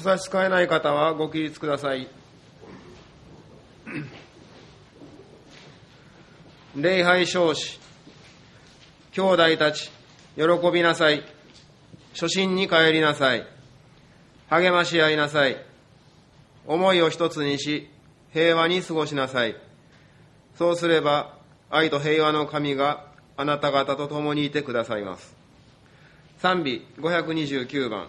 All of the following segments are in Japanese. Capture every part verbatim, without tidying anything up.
差し支えない方はご起立ください。礼拝証子、兄弟たち、喜びなさい。初心に帰りなさい。励まし合いなさい。思いを一つにし、平和に過ごしなさい。そうすれば、愛と平和の神があなた方と共にいてくださいます。賛美ごひゃくにじゅうきゅうばん。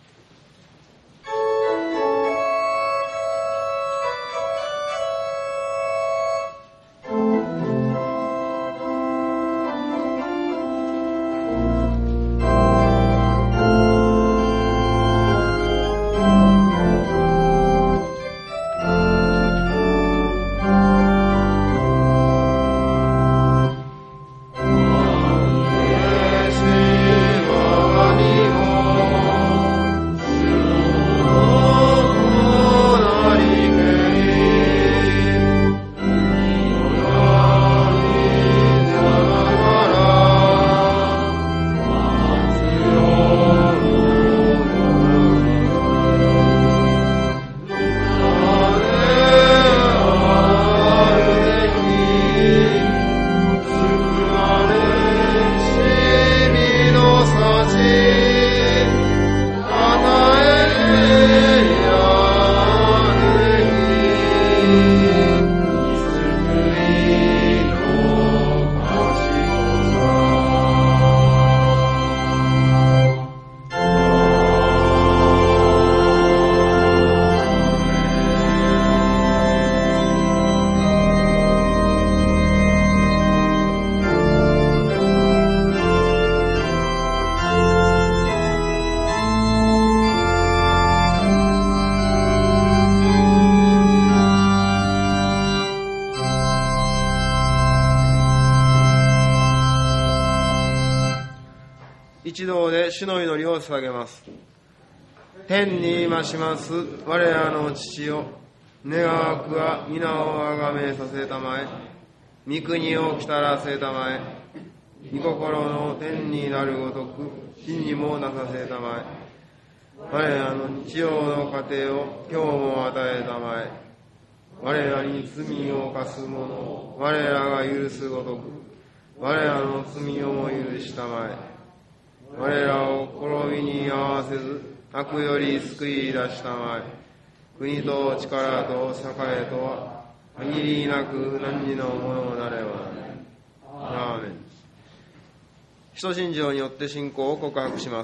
一同で主の祈りを捧げます。天にまします我らの父よ、願わくは皆をあがめさせたまえ、御国を来たらせたまえ、御心の天になるごとく地にもなさせたまえ、我らの日曜の糧を今日も与えたまえ、我らに罪を犯す者を我らが許すごとく我らの罪をも許したまえ、我らを試みに合わせず悪より救い出したまえ、国と力と栄とは限りなく何のものなればならない。アーメン。使徒信条によって信仰を告白します。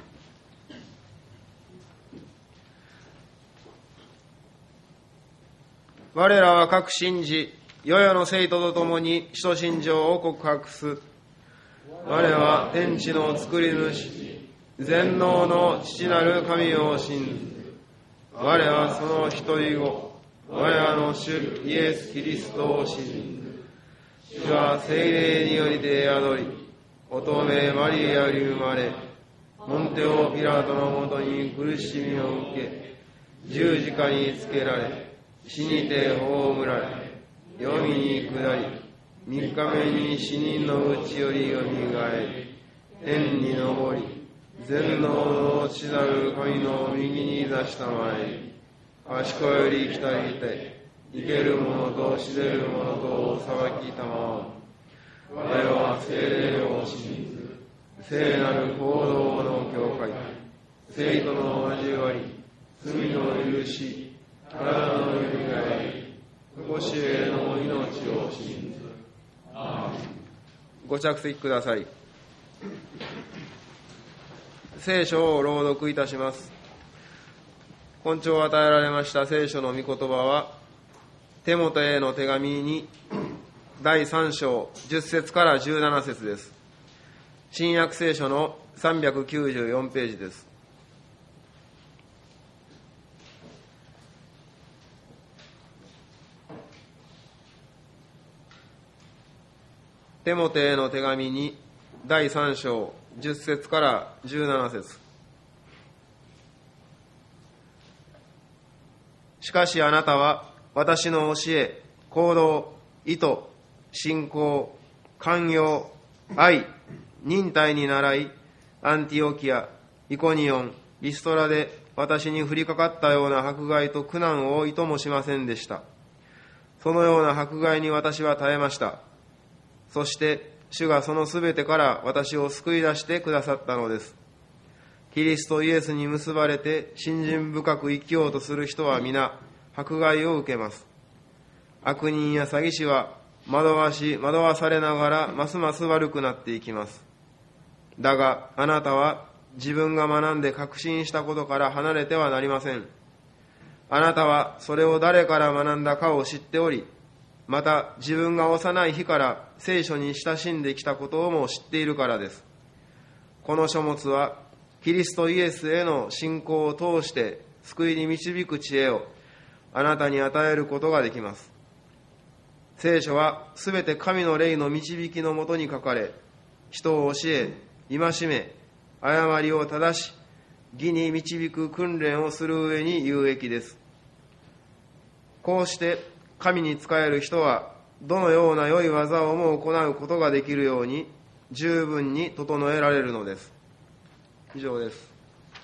我らは各信じ、世々の生徒と共に使徒信条を告白す。我は天地の作り主、全能の父なる神を信ず。我はその一人子、我らの主イエス・キリストを信ず。主は聖霊によりて宿り、乙女マリアより生まれ、モンテオ・ピラトのもとに苦しみを受け、十字架につけられ、死にて葬られ、黄泉に下り、三日目に死人のうちよりよみがえり、天に昇り、全能の父なる神の右に座したまえ、賢より来たりて、生ける者と死ぜる者とを裁きたまわん。我は聖霊を信ず、聖なる行動の教会、聖徒の交わり、罪の許し、体のよみがえり、常しえの命を信ず。ご着席ください。聖書を朗読いたします。今朝与えられました聖書の御言葉は、テモテへの手紙にだいさん章じゅっ節からじゅうなな節です。新約聖書のさんびゃくきゅうじゅうよんページです。テモテへの手紙にだいさん章じゅっ節からじゅうなな節。しかしあなたは私の教え、行動、意図、信仰、寛容、愛、忍耐に倣い、アンティオキア、イコニオン、リストラで私に降りかかったような迫害と苦難をいともしませんでした。そのような迫害に私は耐えました。そして主がそのすべてから私を救い出してくださったのです。キリストイエスに結ばれて信心深く生きようとする人は皆迫害を受けます。悪人や詐欺師は惑わし惑わされながらますます悪くなっていきます。だがあなたは自分が学んで確信したことから離れてはなりません。あなたはそれを誰から学んだかを知っており、また自分が幼い日から聖書に親しんできたことをも知っているからです。この書物はキリストイエスへの信仰を通して救いに導く知恵をあなたに与えることができます。聖書はすべて神の霊の導きのもとに書かれ、人を教え、戒め、誤りを正し、義に導く訓練をする上に有益です。こうして神に仕える人はどのような良い技をも行うことができるように十分に整えられるのです。以上です。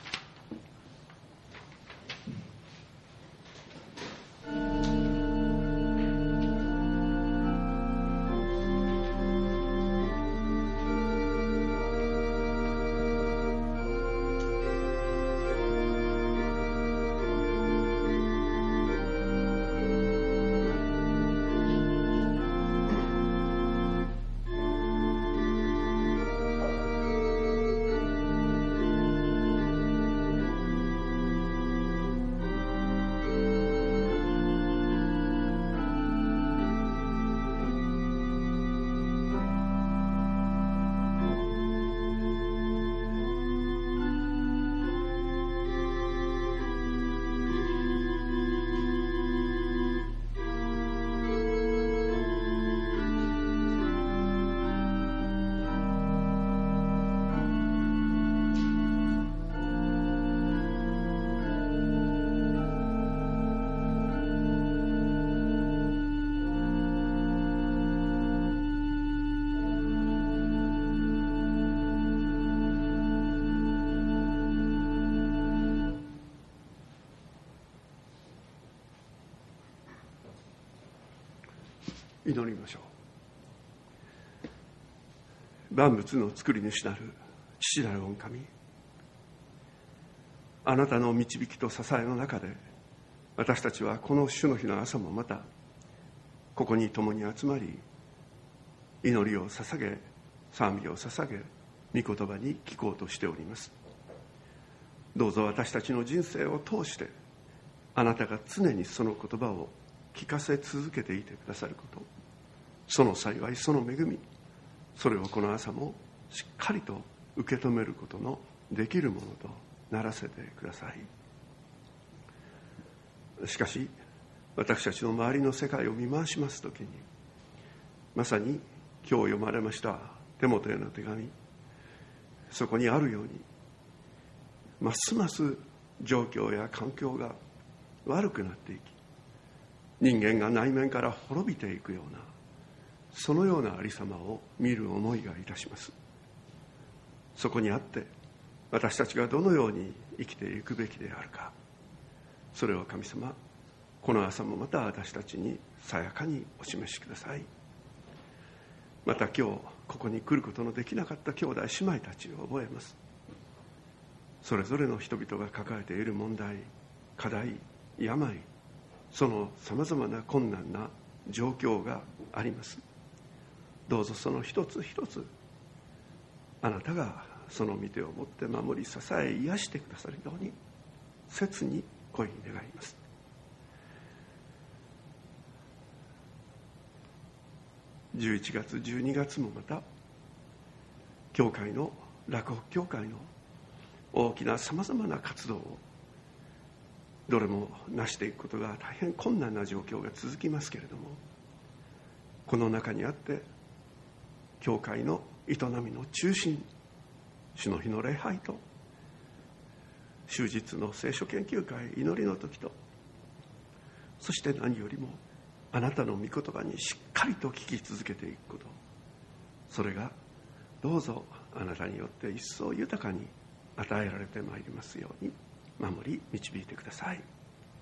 祈りましょう。万物の作り主なる父なる御神、あなたの導きと支えの中で私たちはこの主の日の朝もまたここに共に集まり、祈りを捧げ賛美を捧げ御言葉に聞こうとしております。どうぞ私たちの人生を通してあなたが常にその言葉を聞かせ続けていてくださること、その幸い、その恵み、それをこの朝もしっかりと受け止めることのできるものとならせてください。しかし私たちの周りの世界を見回しますときに、まさに今日読まれましたテモテへの手紙、そこにあるようにますます状況や環境が悪くなっていき、人間が内面から滅びていくような、そのようなありさまを見る思いがいたします。そこにあって私たちがどのように生きていくべきであるか、それを神様、この朝もまた私たちにさやかにお示しください。また今日ここに来ることのできなかった兄弟姉妹たちを覚えます。それぞれの人々が抱えている問題、課題、病、そのさまざまな困難な状況があります。どうぞその一つ一つあなたがその御手を持って守り支え癒してくださるように切に声に願います。じゅういちがつじゅうにがつもまた教会の洛北教会の大きなさまざまな活動をどれも成していくことが大変困難な状況が続きますけれども、この中にあって教会の営みの中心、主の日の礼拝と終日の聖書研究会、祈りの時と、そして何よりもあなたの御言葉にしっかりと聞き続けていくこと、それがどうぞあなたによって一層豊かに与えられてまいりますように守り導いてください。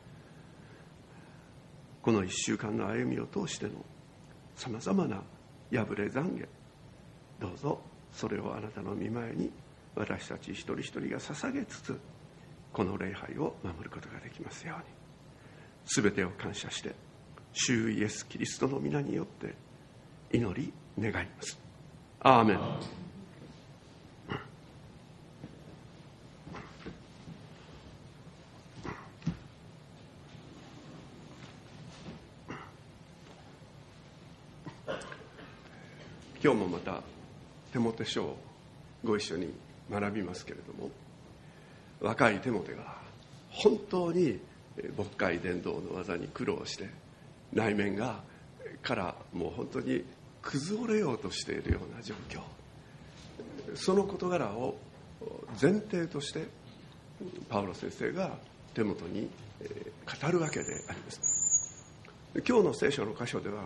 この一週間の歩みを通してのさまざまな破れ懺悔、どうぞそれをあなたの御前に私たち一人一人が捧げつつ、この礼拝を守ることができますように、すべてを感謝して主イエスキリストの皆によって祈り願います。アーメン。今日もまたテモテ書をご一緒に学びますけれども、若いテモテが本当に牧会伝道の技に苦労して、内面がからもう本当に崩れようとしているような状況、その事柄を前提としてパウロ先生がテモテに語るわけであります。今日の聖書の箇所では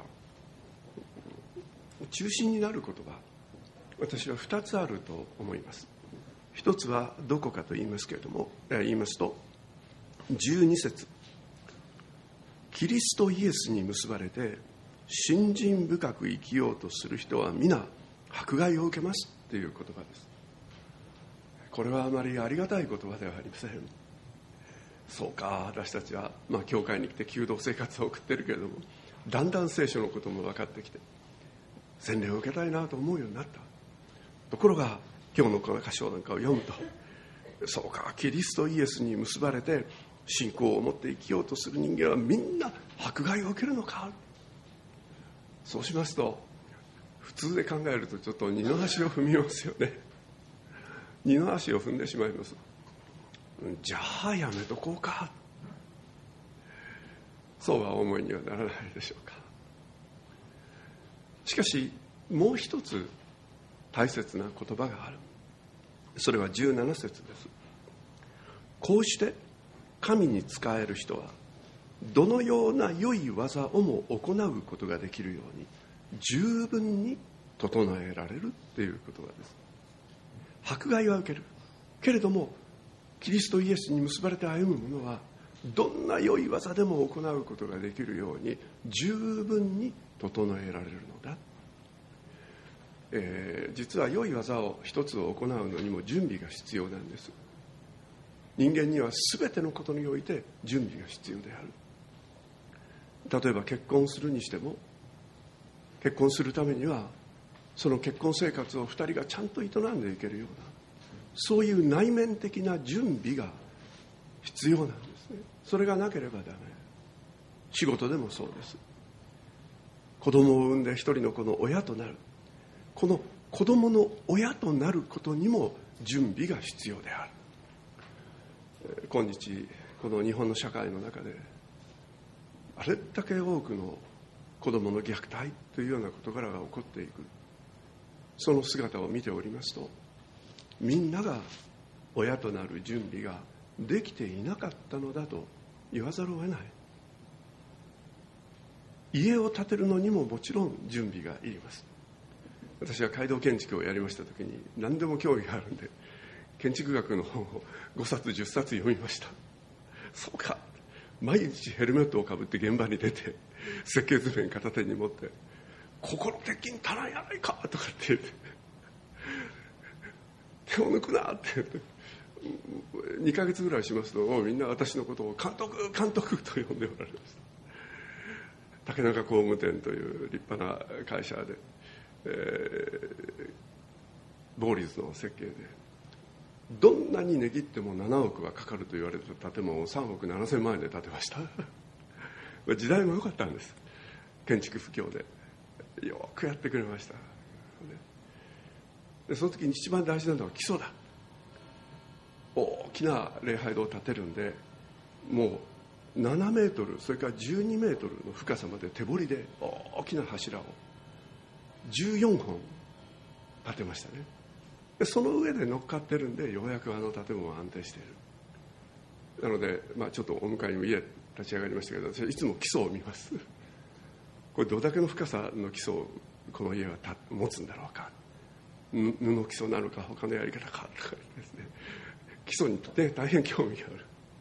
中心になる言葉、私はふたつあると思います。一つはどこかと言いますけれども、言いますとじゅうに節、キリストイエスに結ばれて信心深く生きようとする人は皆迫害を受けますという言葉です。これはあまりありがたい言葉ではありません。そうか、私たちは、まあ、教会に来て求道生活を送ってるけれども、だんだん聖書のことも分かってきて洗礼を受けたいなと思うようになった。ところが今日のこの箇所なんかを読むと、そうか、キリストイエスに結ばれて信仰を持って生きようとする人間はみんな迫害を受けるのか。そうしますと普通で考えるとちょっと二の足を踏みますよね。二の足を踏んでしまいます。じゃあやめとこうか、そうは思いにはならないでしょうか。しかしもう一つ大切な言葉がある。それはじゅうなな節です。こうして神に仕える人はどのような良い技をも行うことができるように十分に整えられるという言葉です。迫害は受けるけれども、キリストイエスに結ばれて歩む者はどんな良い技でも行うことができるように十分に整えられるのだ。えー、実は良い技を一つを行うのにも準備が必要なんです。人間には全てのことにおいて準備が必要である。例えば結婚するにしても、結婚するためにはその結婚生活を二人がちゃんと営んでいけるような、そういう内面的な準備が必要なんですね。それがなければダメ。仕事でもそうです。子供を産んで一人の子の親となる、この子供の親となることにも準備が必要である。今日この日本の社会の中であれだけ多くの子供の虐待というような事柄が起こっていく、その姿を見ておりますと、みんなが親となる準備ができていなかったのだと言わざるを得ない。家を建てるのにももちろん準備がいります。私は街道建築をやりましたときに何でも興味があるんで、建築学の本をごさつじゅっさつ読みました。そうか、毎日ヘルメットをかぶって現場に出て設計図面片手に持って、ここの鉄筋足らんやないかとかって言って、手を抜くなって言って、にかげつぐらいしますとみんな私のことを監督監督と呼んでおられました。竹中工務店という立派な会社で、えー、ボーリズの設計でどんなに値切ってもななおくはかかると言われた建物をさんおくななせんまんえんで建てました時代も良かったんです。建築不況でよくやってくれました。でその時に一番大事なのは基礎だ。大きな礼拝堂を建てるんで、もうななメートル、それからじゅうにメートルの深さまで手彫りで大きな柱をじゅうよんほん建てましたね。でその上で乗っかってるんで、ようやくあの建物は安定している。なので、まあ、ちょっとお迎えにも家立ち上がりましたけど、私はいつも基礎を見ます。これどれだけの深さの基礎をこの家はた持つんだろうか、布基礎なのか他のやり方かとかですね、基礎に、ね、大変興味がある。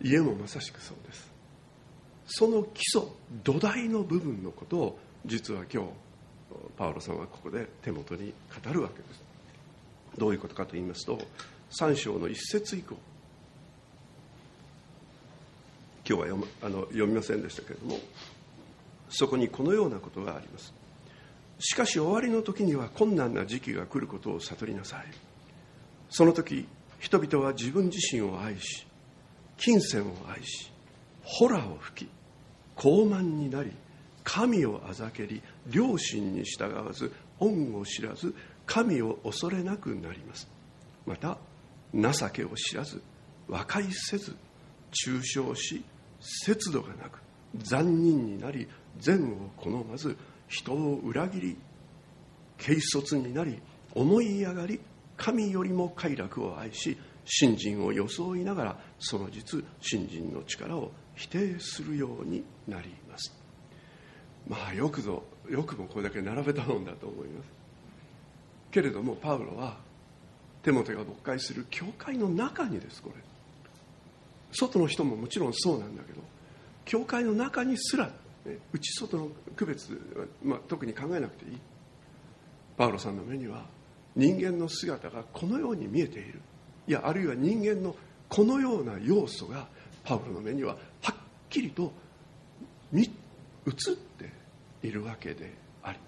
家もまさしくそうです。その基礎、土台の部分のことを実は今日パウロさんはここで手元に語るわけです。どういうことかと言いますと、さん章の一節以降、今日は読 む, あの読みませんでしたけれども、そこにこのようなことがあります。しかし終わりの時には困難な時期が来ることを悟りなさい。その時人々は自分自身を愛し、金銭を愛し、ホラを吹き、傲慢になり、神をあざけり、良心に従わず、恩を知らず、神を恐れなくなります。また情けを知らず、和解せず、中傷し、節度がなく、残忍になり、善を好まず、人を裏切り、軽率になり、思い上がり、神よりも快楽を愛し、信心を装いながら、その実信心の力を否定するようになります。まあよくぞよくもこれだけ並べたもんだと思います。けれどもパウロはテモテが牧会する教会の中にです。これ外の人ももちろんそうなんだけど、教会の中にすら、ね、内外の区別は、まあ、特に考えなくていい。パウロさんの目には人間の姿がこのように見えている。いや、あるいは人間のこのような要素がパウロの目にははっきりと見映っているわけであります。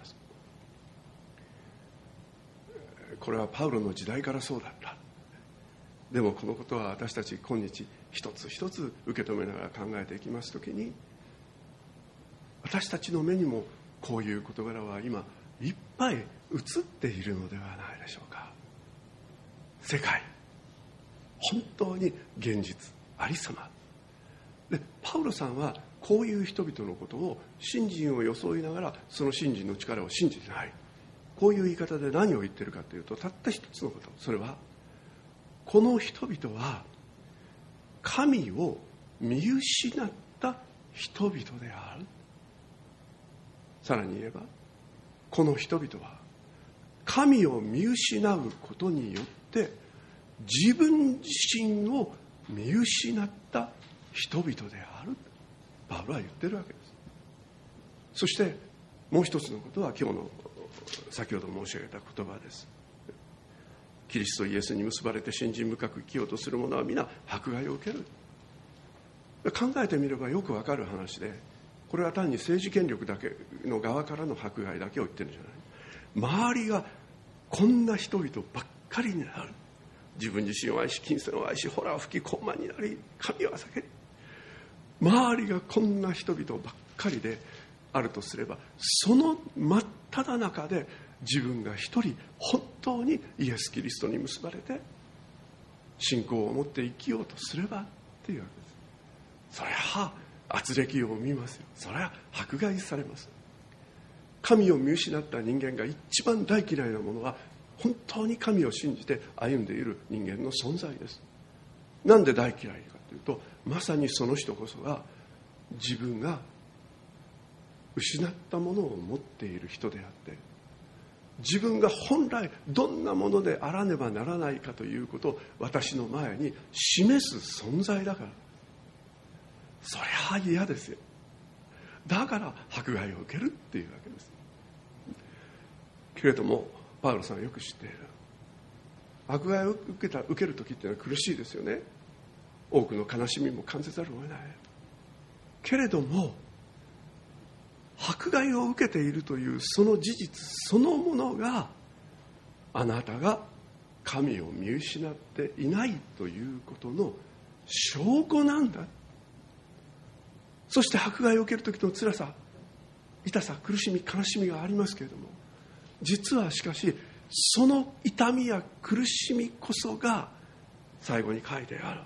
これはパウロの時代からそうだった。でもこのことは私たち今日一つ一つ受け止めながら考えていきますときに、私たちの目にもこういう事柄は今いっぱい映っているのではないでしょうか。世界、本当に現実ありさまで、パウロさんはこういう人々のことを信心を装いながらその信心の力を信じてない。こういう言い方で何を言ってるかというと、たった一つのこと、それはこの人々は神を見失った人々である。さらに言えば、この人々は神を見失うことによって自分自身を見失った人々である。パウロは言ってるわけです。そしてもう一つのことは今日の先ほど申し上げた言葉です。キリストイエスに結ばれて信心深く生きようとする者は皆迫害を受ける。考えてみればよくわかる話で、これは単に政治権力だけの側からの迫害だけを言ってるんじゃない。周りがこんな人々ばっかりになる。自分自身を愛し、金銭を愛し、ホラを吹き、傲慢になり、神を避けり、周りがこんな人々ばっかりであるとすれば、その真っ只中で自分が一人本当にイエス・キリストに結ばれて信仰を持って生きようとすればっていうわけです。そりゃ圧力を見ますよ。そりゃ迫害されます。神を見失った人間が一番大嫌いなものは、本当に神を信じて歩んでいる人間の存在です。なんで大嫌いかというと、まさにその人こそが自分が失ったものを持っている人であって、自分が本来どんなものであらねばならないかということを私の前に示す存在だから。そりゃ嫌ですよ。だから迫害を受けるっていうわけです。けれどもパウロさんはよく知っている。迫害を受けた受ける時っていうのは苦しいですよね。多くの悲しみも感じざるを得ない。けれども迫害を受けているというその事実そのものが、あなたが神を見失っていないということの証拠なんだ。そして迫害を受ける時の辛さ、痛さ、苦しみ、悲しみがありますけれども、実はしかしその痛みや苦しみこそが最後に書いてある。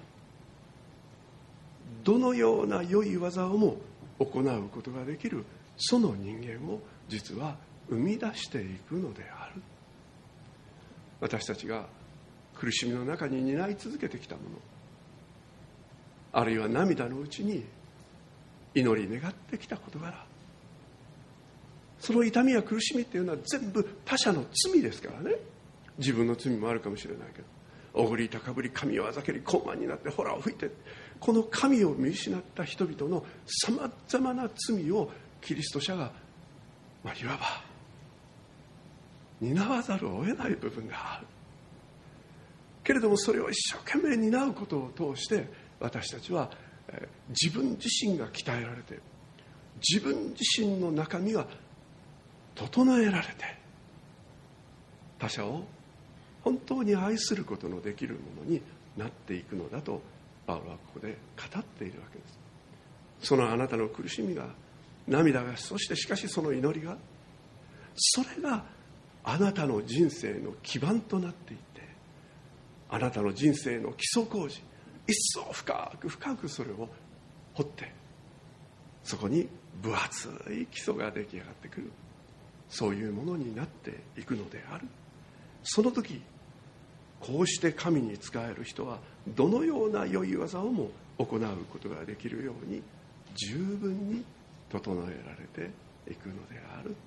どのような良い技をも行うことができる、その人間を実は生み出していくのである。私たちが苦しみの中に担い続けてきたもの、あるいは涙のうちに祈り願ってきた事柄、その痛みや苦しみっていうのは全部他者の罪ですからね。自分の罪もあるかもしれないけど、 おごり高ぶり神をあざけり高慢になってホラを吹いて、この神を見失った人々のさまざまな罪をキリスト者が、まあ、いわば担わざるを得ない部分があるけれども、それを一生懸命担うことを通して私たちは自分自身が鍛えられて、自分自身の中身が整えられて、他者を本当に愛することのできるものになっていくのだとパウロはここで語っているわけです。そのあなたの苦しみが、涙が、そしてしかしその祈りが、それがあなたの人生の基盤となっていって、あなたの人生の基礎工事、一層深く深くそれを掘って、そこに分厚い基礎が出来上がってくる、そういうものになっていくのである。その時、こうして神に仕える人はどのような良い技をも行うことができるように十分に整えられていくのである。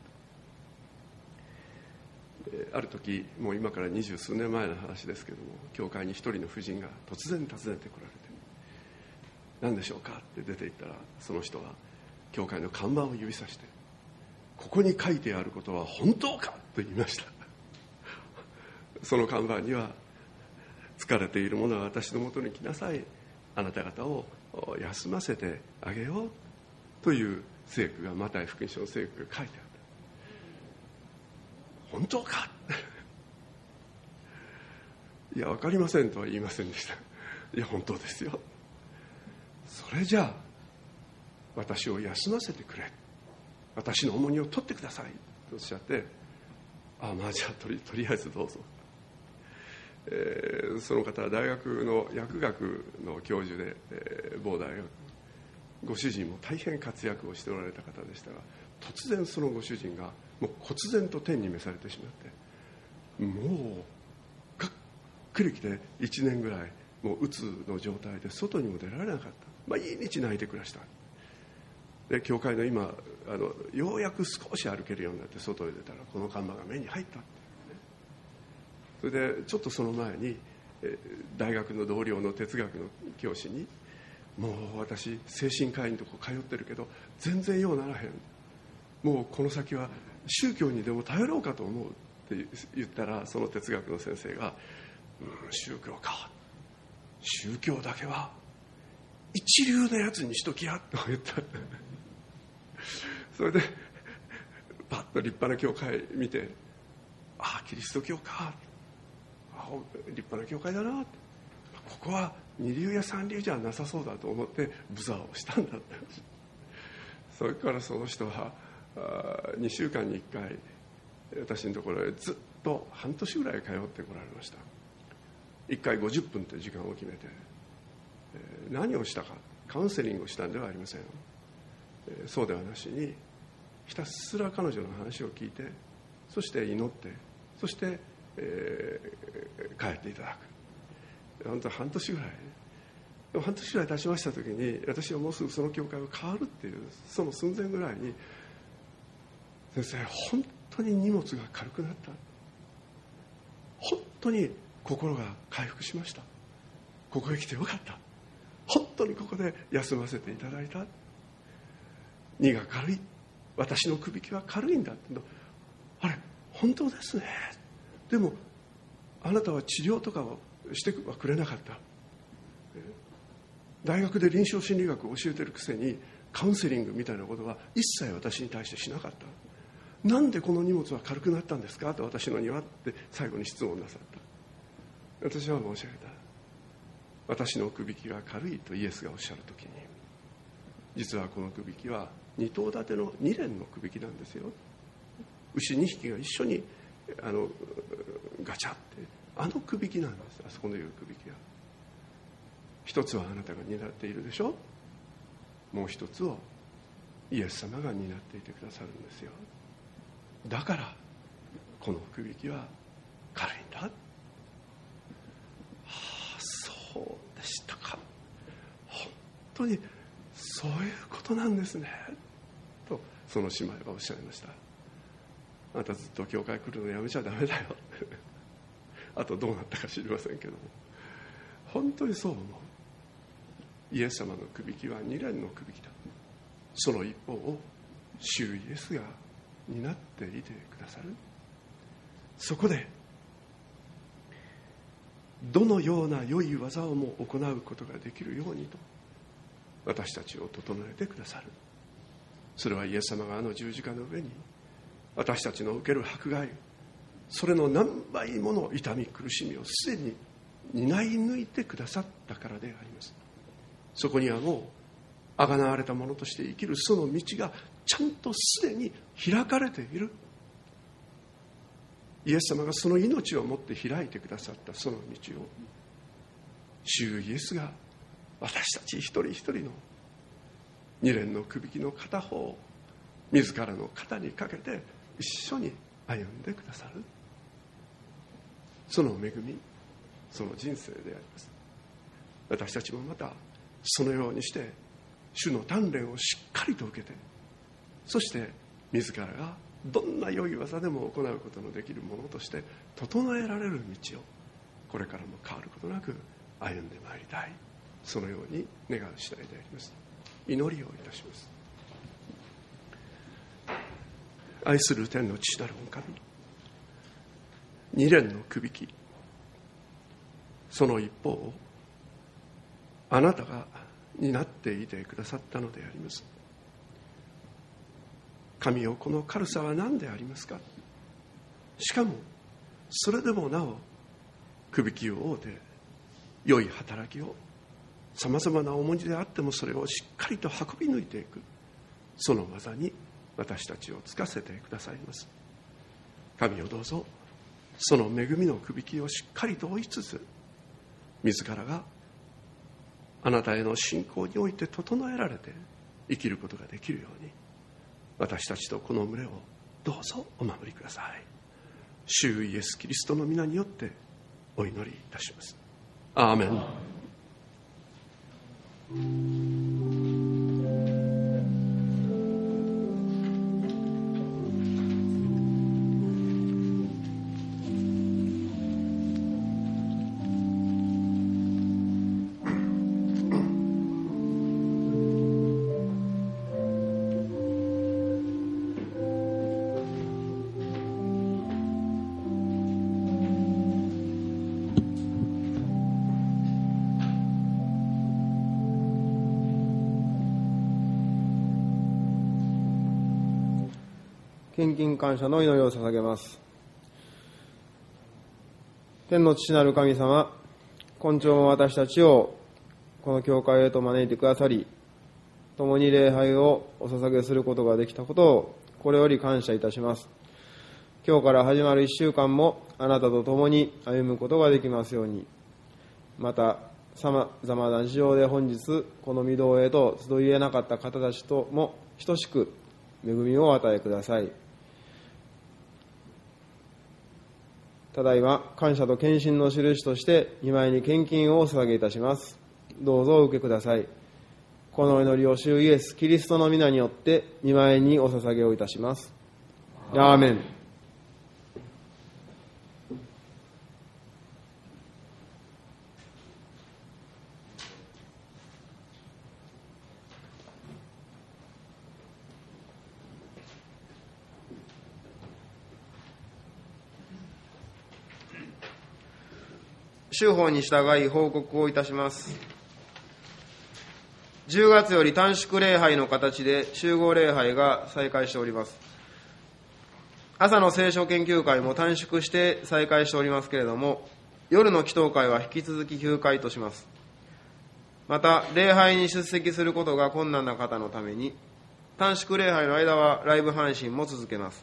ある時、もう今から二十数年前の話ですけども、教会に一人の婦人が突然訪ねてこられて、何でしょうかって出て行ったら、その人は教会の看板を指さして、ここに書いてあることは本当かと言いました。その看板には、疲れている者は私のもとに来なさい、あなた方を休ませてあげようという聖句が、マタイ福音書の聖句が書いてあった。本当かいや、分かりませんとは言いませんでした。いや、本当ですよ。それじゃあ私を休ませてくれ、私の重荷を取ってくださいとおっしゃって、ああ、まあじゃあと り, とりあえずどうぞ、えー、その方は大学の薬学の教授で、えー、某大学、ご主人も大変活躍をしておられた方でしたが、突然そのご主人がもう忽然と天に召されてしまって、もうがっくりきていちねんぐらいもううつの状態で外にも出られなかった。毎日泣いて暮らした。で、教会の今あのようやく少し歩けるようになって外へ出たら、この看板が目に入ったっていうね。それでちょっとその前に、え大学の同僚の哲学の教師に、もう私精神科医のとこ通ってるけど全然ようならへん、もうこの先は宗教にでも頼ろうかと思うって言ったら、その哲学の先生が、うん、宗教か、宗教だけは一流のやつにしときやと言ったそれでパッと立派な教会見て、ああキリスト教か、あ立派な教会だな、ここは二流や三流じゃなさそうだと思ってブザーをしたんだって。それからその人はにしゅうかんにいっかい私のところへずっと半年ぐらい通ってこられました。いっかいごじゅっぷんという時間を決めて、何をしたか、カウンセリングをしたんではありません。そうではなしに、ひたすら彼女の話を聞いて、そして祈って、そして、えー、帰っていただく。本当は半年ぐらい、でも半年ぐらい経ちました時に、私はもうすぐその教会が変わるっていう、その寸前ぐらいに、先生、本当に荷物が軽くなった、本当に心が回復しました、ここへ来てよかった、本当にここで休ませていただいた、荷が軽い、私のくびきは軽いんだって、あれ本当ですね、でもあなたは治療とかをしてはくれなかった、大学で臨床心理学を教えてるくせにカウンセリングみたいなことは一切私に対してしなかった、なんでこの荷物は軽くなったんですかと私のにはって最後に質問なさった。私は申し上げた、私のくびきが軽いとイエスがおっしゃるときに、実はこのくびきは二頭立ての二連のくびきなんですよ。牛二匹が一緒にあのガチャって、あのくびきなんです。あそこのいうくびきが一つはあなたが担っているでしょ、もう一つをイエス様が担っていてくださるんですよ。だからこのくびきは軽いんだ。はあ、そうでしたか、本当にそういうことなんですねとその姉妹はおっしゃいました。あなたずっと教会来るのやめちゃダメだよあとどうなったか知りませんけども、本当にそう思う。イエス様のくびきは二連のくびきだ。その一方を主イエスが担っていてくださる。そこでどのような良い技をも行うことができるようにと私たちを整えてくださる。それはイエス様があの十字架の上に私たちの受ける迫害、それの何倍もの痛み苦しみをすでに担い抜いてくださったからであります。そこにはもうあがなわれたものとして生きるその道がちゃんとすでに開かれている。イエス様がその命をもって開いてくださったその道を、主イエスが私たち一人一人の二連のくびきの片方を自らの肩にかけて一緒に歩んでくださる。その恵み、その人生であります。私たちもまたそのようにして主の鍛錬をしっかりと受けて、そして自らがどんな良い技でも行うことのできるものとして整えられる道をこれからも変わることなく歩んでまいりたい、そのように願う次第であります。祈りをいたします。愛する天の父なる御神、二連のくびき、その一方をあなたが担っていてくださったのであります。神よ、この軽さは何でありますか。しかもそれでもなおくびきを負うて良い働きを、さまざまな重荷であってもそれをしっかりと運び抜いていく、その技に私たちをつかせてくださいます。神よ、どうぞその恵みのくびきをしっかりと追いつつ、自らがあなたへの信仰において整えられて生きることができるように、私たちとこの群れをどうぞお守りください。主イエスキリストの皆によってお祈りいたします。アーメン。 献金感謝の祈りを捧げます。天の父なる神様、今朝も私たちをこの教会へと招いてくださり、共に礼拝をお捧げすることができたことをこれより感謝いたします。今日から始まる一週間もあなたと共に歩むことができますように。またさまざまな事情で本日この御堂へと集いえなかった方たちとも等しく恵みをお与えください。ただいま感謝と献身の印として御前に献金をお捧げいたします。どうぞお受けください。この祈りを主イエスキリストの皆によって御前にお捧げをいたします。アーメン。州法に従い報告をいたします。じゅうがつより短縮礼拝の形で集合礼拝が再開しております。朝の聖書研究会も短縮して再開しておりますけれども、夜の祈祷会は引き続き休会とします。また礼拝に出席することが困難な方のために短縮礼拝の間はライブ配信も続けます。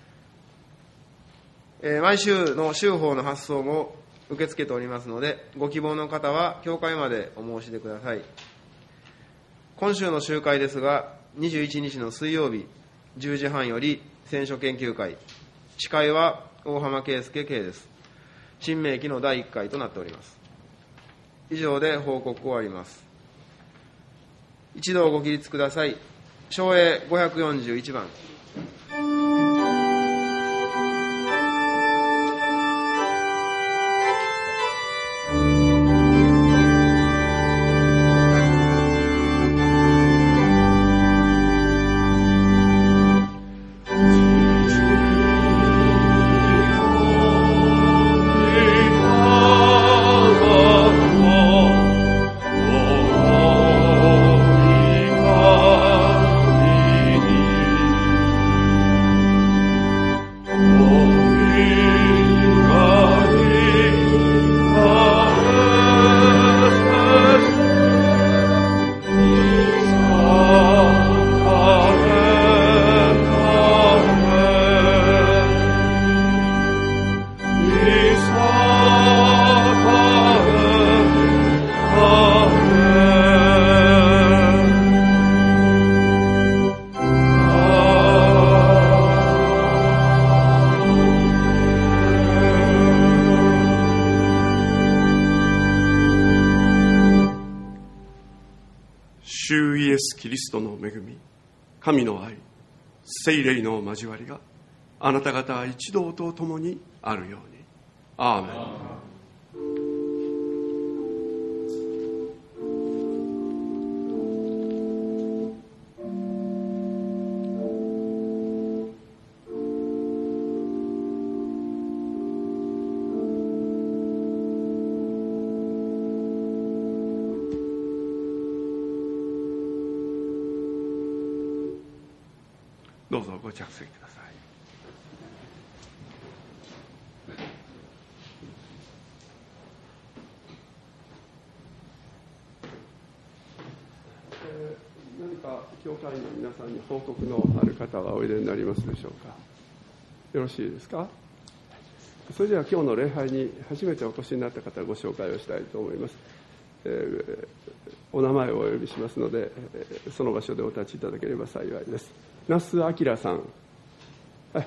えー、毎週の週報の発送も受け付けておりますので、ご希望の方は教会までお申し出ください。今週の集会ですが、にじゅういちにちの水曜日じゅうじはんより聖書研究会、司会は大浜圭介系です。新明記のだいいっかいとなっております。以上で報告終わります。一同ご起立ください。唱詠ごひゃくよんじゅういちばん。 主イエス・キリストの恵み、神の愛、聖霊の交わりがあなた方一同と共にあるように。アーメン。どうぞご着席ください。えー、何か教会の皆さんに報告のある方はおいでになりますでしょうか。よろしいですか。それでは今日の礼拝に初めてお越しになった方をご紹介をしたいと思います。えー、お名前をお呼びしますので、えー、その場所でお立ちいただければ幸いです。那須明さん、はい、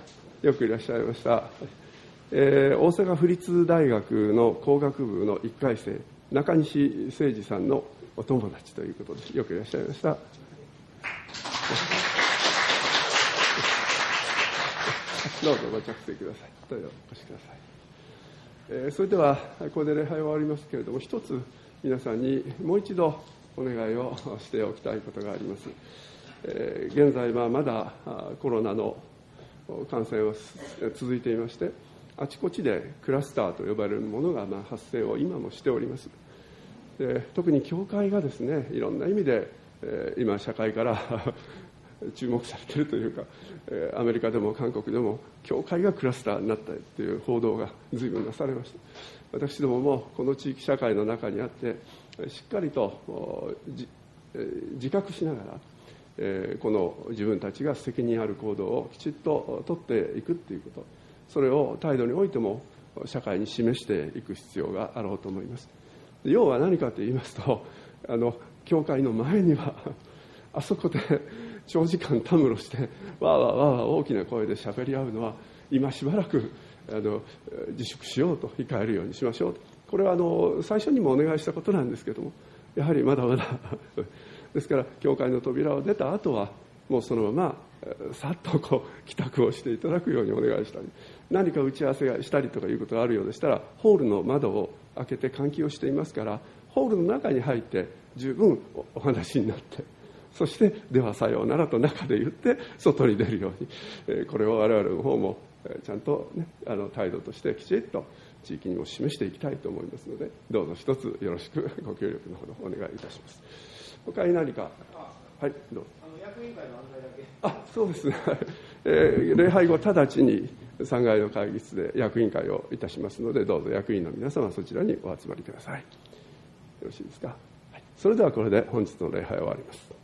よくいらっしゃいました。えー、大阪府立大学の工学部のいっかい生、中西誠二さんのお友達ということで、よくいらっしゃいました。どうぞご着席ください。どうぞお越しください。えー、それではここで礼拝は終わりますけれども、一つ皆さんにもう一度お願いをしておきたいことがあります。えー、現在はまだコロナの感染は続いていまして、あちこちでクラスターと呼ばれるものがまあ発生を今もしております。で、特に教会がですね、いろんな意味で、えー、今社会から注目されているというか、えー、アメリカでも韓国でも教会がクラスターになったという報道が随分なされました。私どももこの地域社会の中にあってしっかりと自覚しながら、えー、この自分たちが責任ある行動をきちっと取っていくということ、それを態度においても社会に示していく必要があろうと思います。要は何かと言いますと、あの教会の前にはあそこで長時間たむろしてわーわーわーわー大きな声で喋り合うのは今しばらくあの自粛しようと、控えるようにしましょうと。これはあの最初にもお願いしたことなんですけども、やはりまだまだですから教会の扉を出た後はもうそのままさっとこう帰宅をしていただくようにお願いしたり、何か打ち合わせがしたりとかいうことがあるようでしたら、ホールの窓を開けて換気をしていますから、ホールの中に入って十分お話になって、そしてではさようならと中で言って外に出るように、これを我々の方もちゃんと、ね、あの態度としてきちっと地域にも示していきたいと思いますので、どうぞ一つよろしくご協力のほどお願いいたします。他に何か。はい、どうぞ。あの役員会の案内だけ。あ、そうですね。えー、礼拝後直ちにさんがいの会議室で役員会をいたしますので、どうぞ役員の皆様そちらにお集まりください。よろしいですか。はい、それではこれで本日の礼拝を終わります。